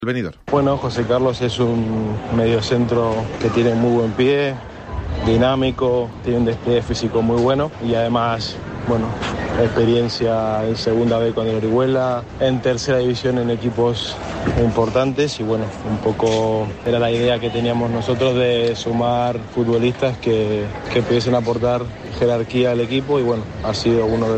Benidorm. Bueno, José Carlos es un mediocentro que tiene muy buen pie, dinámico, tiene un despliegue físico muy bueno y además, experiencia en segunda B con el Orihuela, en tercera división en equipos importantes y un poco era la idea que teníamos nosotros de sumar futbolistas que pudiesen aportar jerarquía al equipo y ha sido uno de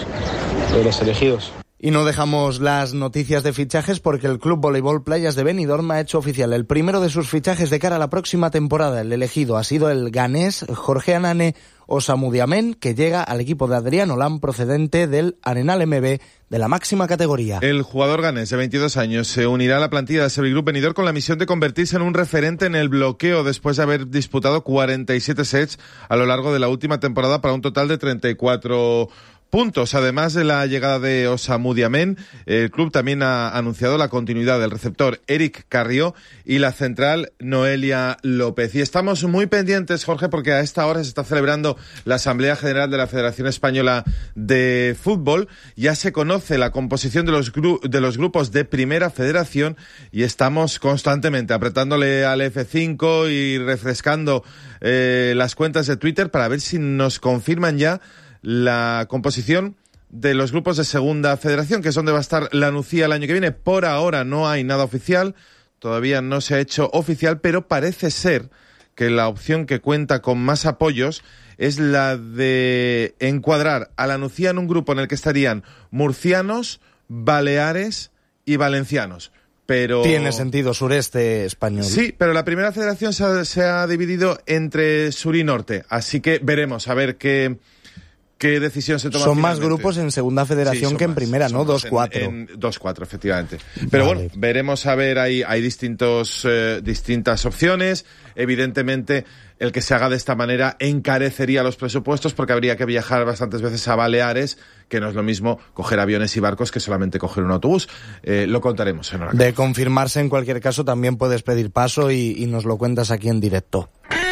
los elegidos. Y no dejamos las noticias de fichajes porque el Club Voleibol Playas de Benidorm ha hecho oficial el primero de sus fichajes de cara a la próxima temporada. El elegido ha sido el ganés Jorge Anane Osamudiamen, que llega al equipo de Adrián Olán procedente del Arenal MB de la máxima categoría. El jugador ganés de 22 años se unirá a la plantilla de Servigroup Benidorm con la misión de convertirse en un referente en el bloqueo después de haber disputado 47 sets a lo largo de la última temporada para un total de 34 puntos. Además de la llegada de Osamudiamen, el club también ha anunciado la continuidad del receptor Eric Carrió y la central Noelia López. Y estamos muy pendientes, Jorge, porque a esta hora se está celebrando la Asamblea General de la Federación Española de Fútbol. Ya se conoce la composición de los grupos de Primera Federación y estamos constantemente apretándole al F5 y refrescando las cuentas de Twitter para ver si nos confirman ya la composición de los grupos de Segunda Federación, que es donde va a estar la Nucía el año que viene. Por ahora no hay nada oficial, todavía no se ha hecho oficial, pero parece ser que la opción que cuenta con más apoyos es la de encuadrar a la Nucía en un grupo en el que estarían murcianos, baleares y valencianos. Pero tiene sentido, sureste español. Sí, pero la Primera Federación se ha dividido entre sur y norte, así que veremos a ver qué decisión se toma. Son finalmente. Más grupos en Segunda Federación que en Primera, ¿no? 2-4. En 2-4, efectivamente. Pero vale. Veremos a ver, hay distintas opciones. Evidentemente, el que se haga de esta manera encarecería los presupuestos porque habría que viajar bastantes veces a Baleares, que no es lo mismo coger aviones y barcos que solamente coger un autobús. Lo contaremos en hora. De confirmarse, en cualquier caso, también puedes pedir paso y nos lo cuentas aquí en directo.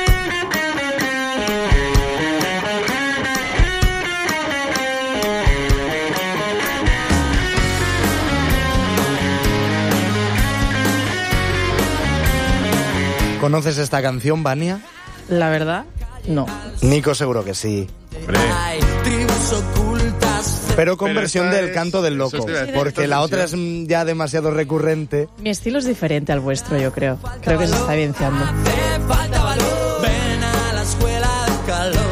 ¿Conoces esta canción, Vania? La verdad, no. Nico seguro que sí. Hombre. Pero con versión del Canto del Loco, porque la otra es ya demasiado recurrente. Mi estilo es diferente al vuestro, yo creo. Creo que se está evidenciando. Ven a la escuela de calor.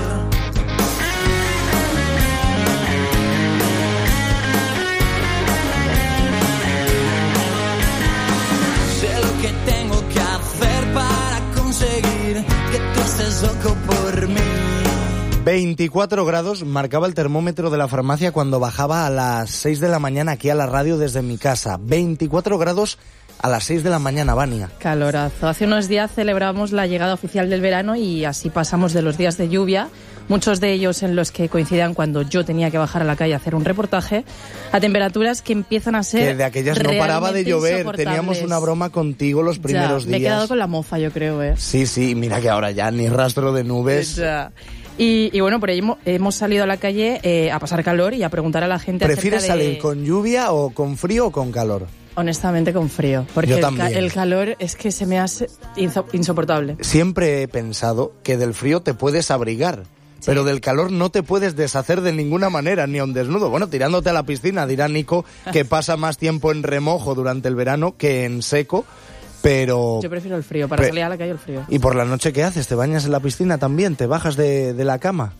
Sé lo que tengo que hacer para conseguir que tú estés loco por mí. 24 grados marcaba el termómetro de la farmacia cuando bajaba a las 6 de la mañana aquí a la radio desde mi casa. 24 grados a las 6 de la mañana, Vania. Calorazo. Hace unos días celebramos la llegada oficial del verano y así pasamos de los días de lluvia, muchos de ellos en los que coincidían cuando yo tenía que bajar a la calle a hacer un reportaje, a temperaturas que empiezan a ser que de aquellas no paraba de llover. Teníamos una broma contigo los primeros días. Me he quedado con la mofa, yo creo, Sí, mira que ahora ya ni rastro de nubes. Ya. Y bueno, por ahí hemos salido a la calle a pasar calor y a preguntar a la gente. ¿Prefieres salir con lluvia o con frío o con calor? Honestamente con frío, porque el calor es que se me hace insoportable. Siempre he pensado que del frío te puedes abrigar, sí, pero del calor no te puedes deshacer de ninguna manera, ni a un desnudo. Bueno, tirándote a la piscina, dirá Nico, que pasa más tiempo en remojo durante el verano que en seco. Pero yo prefiero el frío, para salir a la calle el frío. ¿Y por la noche qué haces? ¿Te bañas en la piscina también? ¿Te bajas de la cama?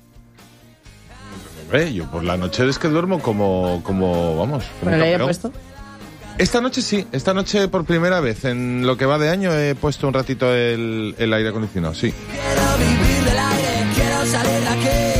Yo por la noche es que duermo como vamos. ¿Con el aire puesto? Esta noche sí, esta noche por primera vez en lo que va de año he puesto un ratito el aire acondicionado, sí. Quiero vivir del aire, quiero salir de aquí.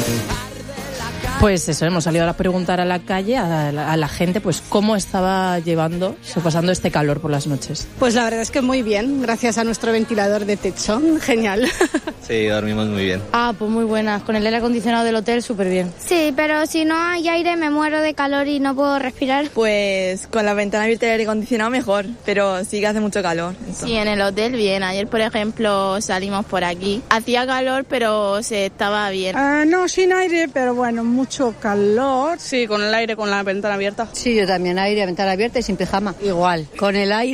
Pues eso, hemos salido a preguntar a la calle, a la gente, pues cómo estaba pasando este calor por las noches. Pues la verdad es que muy bien, gracias a nuestro ventilador de techo, genial. Sí, dormimos muy bien. Pues muy buenas. Con el aire acondicionado del hotel, súper bien. Sí, pero si no hay aire me muero de calor y no puedo respirar. Pues con la ventana abierta y el aire acondicionado mejor, pero sí que hace mucho calor. Sí, en el hotel bien. Ayer, por ejemplo, salimos por aquí. Hacía calor, pero se estaba bien. No, sin aire, pero bueno, mucho calor. Sí, con el aire, con la ventana abierta. Sí, yo también, aire, ventana abierta y sin pijama. Igual, con el aire.